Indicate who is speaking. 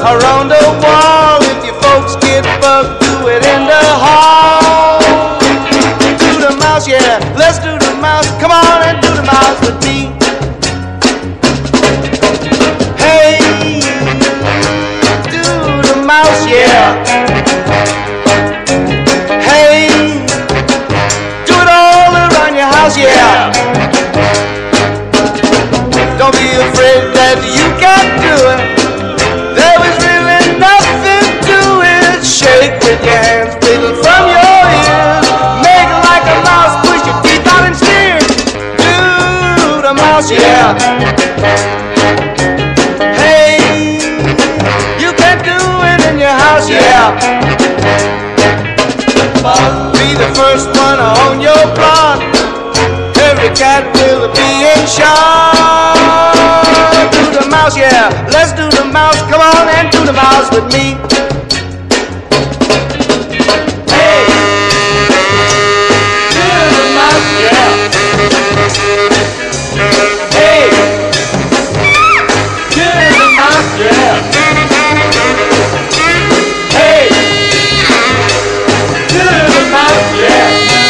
Speaker 1: around the wall. If your folks get bugged, do it in the hall. Do the mouse, yeah, let's do the mouse. Come on and do the mouse with me. Hey, do the mouse, yeah. Hey, do it all around your house, yeah. Don't be afraid that you can't do it. There is really nothing to it. Shake with your hands, wiggle from your ears. Make it like a mouse, push your teeth out and sneer. Do the mouse, yeah. Hey, you can do it in your house, yeah. Be the first one on your block. Every cat will be in shock. Do the mouse, yeah. Let's do the mouse. Come on and do the mouse with me.